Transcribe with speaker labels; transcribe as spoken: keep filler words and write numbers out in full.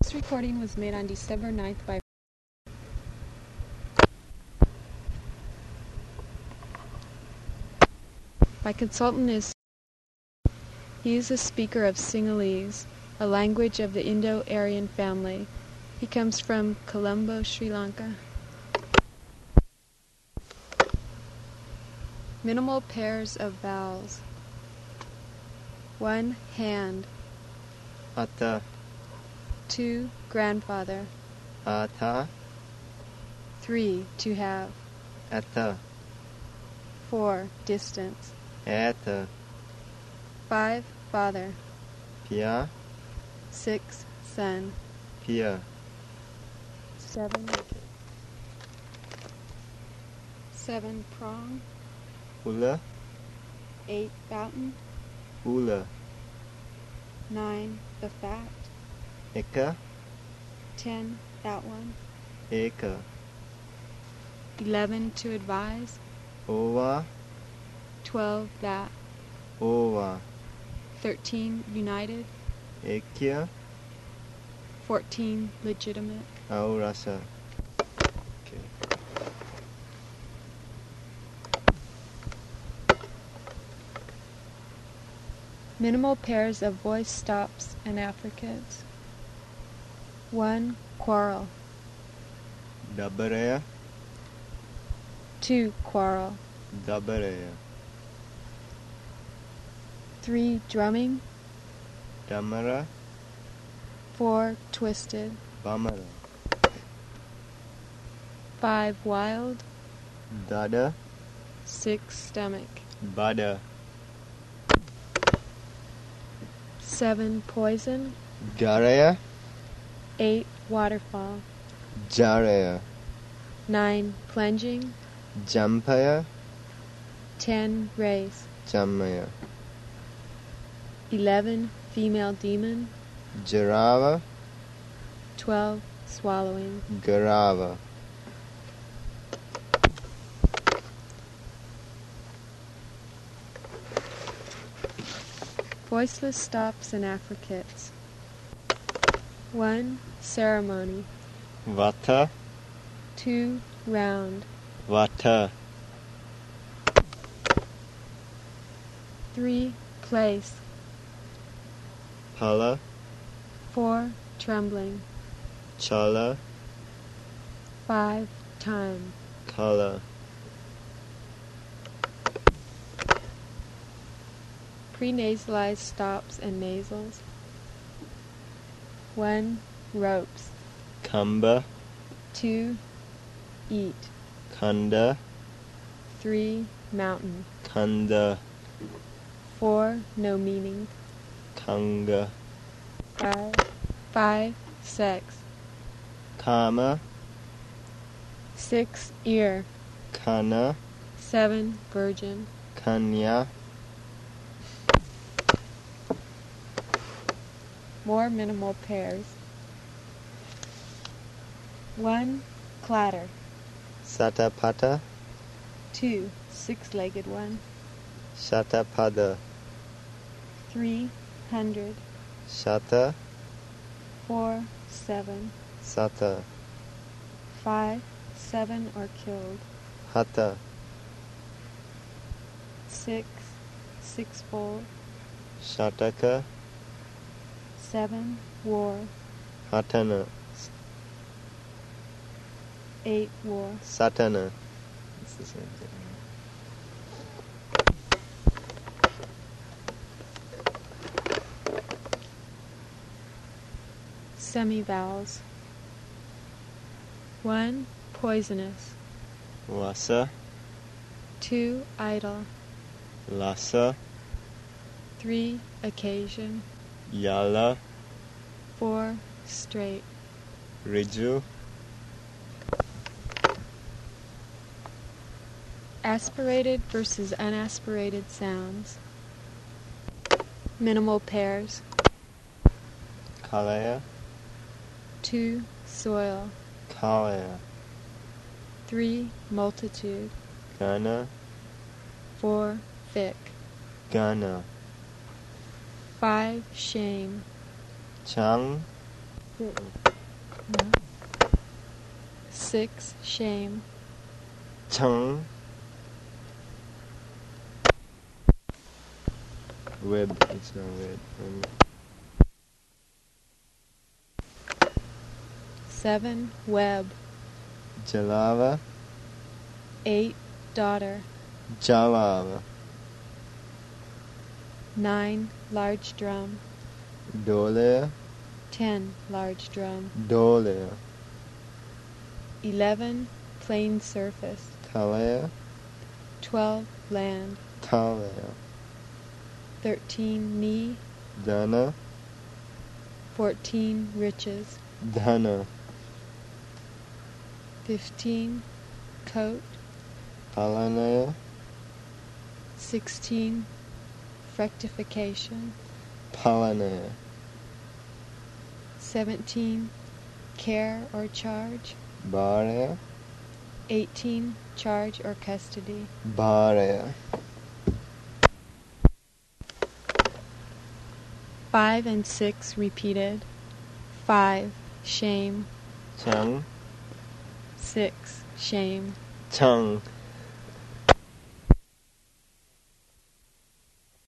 Speaker 1: This recording was made on December ninth by My consultant is He is a speaker of Sinhalese, a language of the Indo-Aryan family. He comes from Colombo, Sri Lanka. Minimal pairs of vowels. One, hand.
Speaker 2: Ata.
Speaker 1: Two, grandfather.
Speaker 2: Ata.
Speaker 1: Three, to have.
Speaker 2: Ata.
Speaker 1: Four, distance.
Speaker 2: Eta.
Speaker 1: Five, father.
Speaker 2: Pia.
Speaker 1: Six, son.
Speaker 2: Pia.
Speaker 1: Seven, seven, prong.
Speaker 2: Ula.
Speaker 1: Eight, fountain.
Speaker 2: Ula.
Speaker 1: Nine, the fat.
Speaker 2: Eka.
Speaker 1: Ten, that one.
Speaker 2: Eka.
Speaker 1: Eleven, to advise.
Speaker 2: Ova.
Speaker 1: Twelve, that.
Speaker 2: Ova.
Speaker 1: Thirteen, united.
Speaker 2: Ekya.
Speaker 1: Fourteen, legitimate.
Speaker 2: Aurasa. Okay.
Speaker 1: Minimal pairs of voice stops and affricates. One, quarrel.
Speaker 2: Dabaraya.
Speaker 1: Two, quarrel.
Speaker 2: Dabaraya.
Speaker 1: Three, drumming.
Speaker 2: Damara.
Speaker 1: Four, twisted.
Speaker 2: Bamara.
Speaker 1: Five, wild.
Speaker 2: Dada.
Speaker 1: Six, stomach.
Speaker 2: Bada.
Speaker 1: Seven, poison.
Speaker 2: Daraya.
Speaker 1: Eight, waterfall.
Speaker 2: Jaraya.
Speaker 1: Nine, plunging.
Speaker 2: Jampaya.
Speaker 1: Ten, race.
Speaker 2: Jammaya.
Speaker 1: Eleven, female demon.
Speaker 2: Jarava.
Speaker 1: Twelve, swallowing.
Speaker 2: Garava.
Speaker 1: Voiceless stops and affricates. One, ceremony.
Speaker 2: Vata.
Speaker 1: Two, round.
Speaker 2: Vata.
Speaker 1: Three, place.
Speaker 2: Pala.
Speaker 1: Four, trembling.
Speaker 2: Chala.
Speaker 1: Five, time.
Speaker 2: Kala.
Speaker 1: Prenasalized stops and nasals. One, ropes.
Speaker 2: Kamba.
Speaker 1: Two, eat.
Speaker 2: Kanda.
Speaker 1: Three, mountain.
Speaker 2: Kanda.
Speaker 1: Four, no meaning.
Speaker 2: Kanga.
Speaker 1: Five, five, sex.
Speaker 2: Kama.
Speaker 1: Six, ear.
Speaker 2: Kana.
Speaker 1: Seven, virgin.
Speaker 2: Kanya.
Speaker 1: More minimal pairs. One, clatter.
Speaker 2: Satapata.
Speaker 1: Two, six-legged one.
Speaker 2: Shatapada.
Speaker 1: Three, hundred.
Speaker 2: Shata.
Speaker 1: Four, seven.
Speaker 2: Sata.
Speaker 1: Five, seven are killed.
Speaker 2: Hata.
Speaker 1: Six, sixfold.
Speaker 2: Shataka.
Speaker 1: Seven, war.
Speaker 2: Hatana.
Speaker 1: Eight, war.
Speaker 2: Satana. It's the same thing.
Speaker 1: Semi-vowels. One, poisonous.
Speaker 2: Wasa.
Speaker 1: Two, idle.
Speaker 2: Lasa.
Speaker 1: Three, occasion.
Speaker 2: Yala.
Speaker 1: Four, straight.
Speaker 2: Riju.
Speaker 1: Aspirated versus unaspirated sounds. Minimal pairs.
Speaker 2: Kalaya.
Speaker 1: Two, soil.
Speaker 2: Kalaya.
Speaker 1: Three, multitude.
Speaker 2: Gana.
Speaker 1: Four, thick.
Speaker 2: Gana.
Speaker 1: Five, shame.
Speaker 2: Chang.
Speaker 1: Six, shame.
Speaker 2: Tongue. Web. It's not web. Um,
Speaker 1: Seven, web.
Speaker 2: Jalava.
Speaker 1: Eight, daughter.
Speaker 2: Jalava.
Speaker 1: Nine, large drum.
Speaker 2: Dole.
Speaker 1: Ten, large drum.
Speaker 2: Dole.
Speaker 1: Eleven, plain surface.
Speaker 2: Tale.
Speaker 1: Twelve, land.
Speaker 2: Tale.
Speaker 1: Thirteen, knee.
Speaker 2: Dana.
Speaker 1: Fourteen, riches.
Speaker 2: Dana.
Speaker 1: Fifteen, coat.
Speaker 2: Palana.
Speaker 1: Sixteen, fructification.
Speaker 2: Palana.
Speaker 1: Seventeen, care or charge.
Speaker 2: Bare.
Speaker 1: Eighteen, charge or custody.
Speaker 2: Bare.
Speaker 1: Five and six repeated. Five, shame.
Speaker 2: Tongue.
Speaker 1: Six, shame.
Speaker 2: Tongue.